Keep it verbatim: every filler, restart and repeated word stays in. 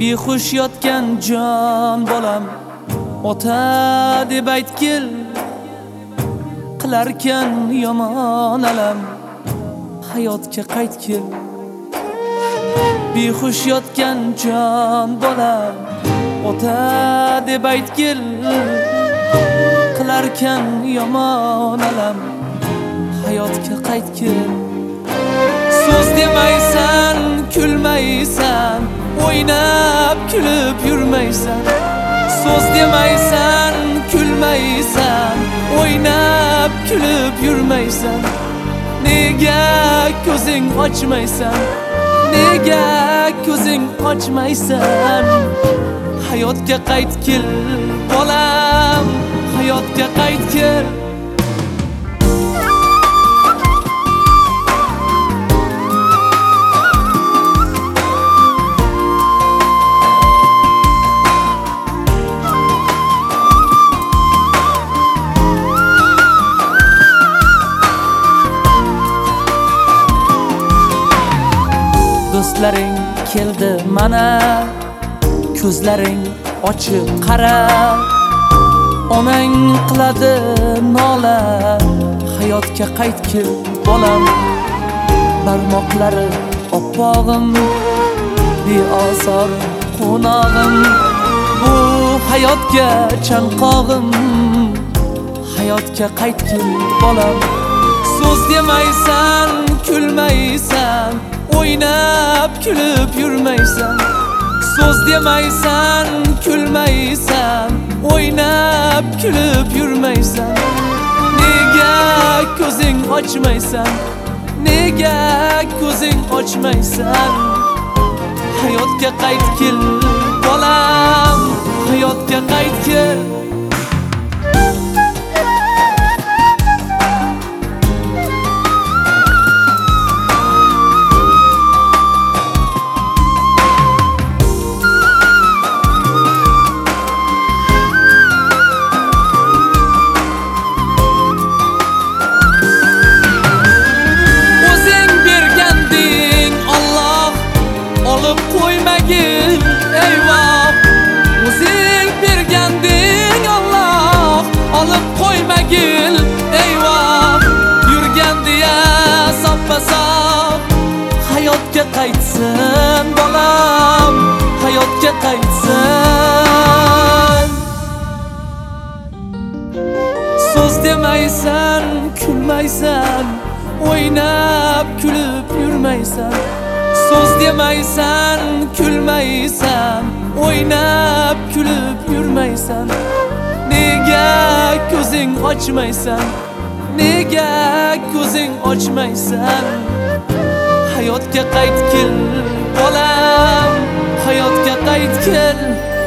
Behush yotgan jon bolam ota deb aytgil, qilarkan yomon alam hayotga qaytgil. Behush yotgan jon bolam ota deb aytgil, qilarkan yomon alam hayotga qaytgil. So'z demaysan, kulmaysan, o'ynab kulib yurmaysan. So'z demaysan, kulmaysan, o'ynab kulib yurmaysan. Nega ko'zing ochmaysan? Nega ko'zing ochmaysan? Hayotga qaytgil bolam, hayotga qaytgil. Do'stlaring keldi mana, ko'zlaring ochib qara. Onang qiladi nola, hayotga qaytgil bolam. Barmoqlari oppog'im, beosor qo'nog'im, bu hayotga chanqog'im, hayotga qaytgil bolam. So'z demaysan, kulmaysan, o'ynab kulib yurmaysan. So'z demaysan, kulmaysan, o'ynab kulib yurmaysan. Nega ko'zing ochmaysan? Nega ko'zing ochmaysan? Hayotga qaytgil bolam, hayotga qaytgil. Eyvah, o'zing berganding Alloh, olib qo'ymagil. Eyvah, yurgandiya soppa-sop hayotga qaytsin bolam, hayotga qaytsin. So'z demaysan, kulmaysan, o'ynab kulib yurmaysan. So'z demaysan, kulmaysan, o'ynab kulib yurmaysan. Nega ko'zing ochmaysan? Nega ko'zing ochmaysan? Hayotga qaytgil bolam, hayotga qaytgil.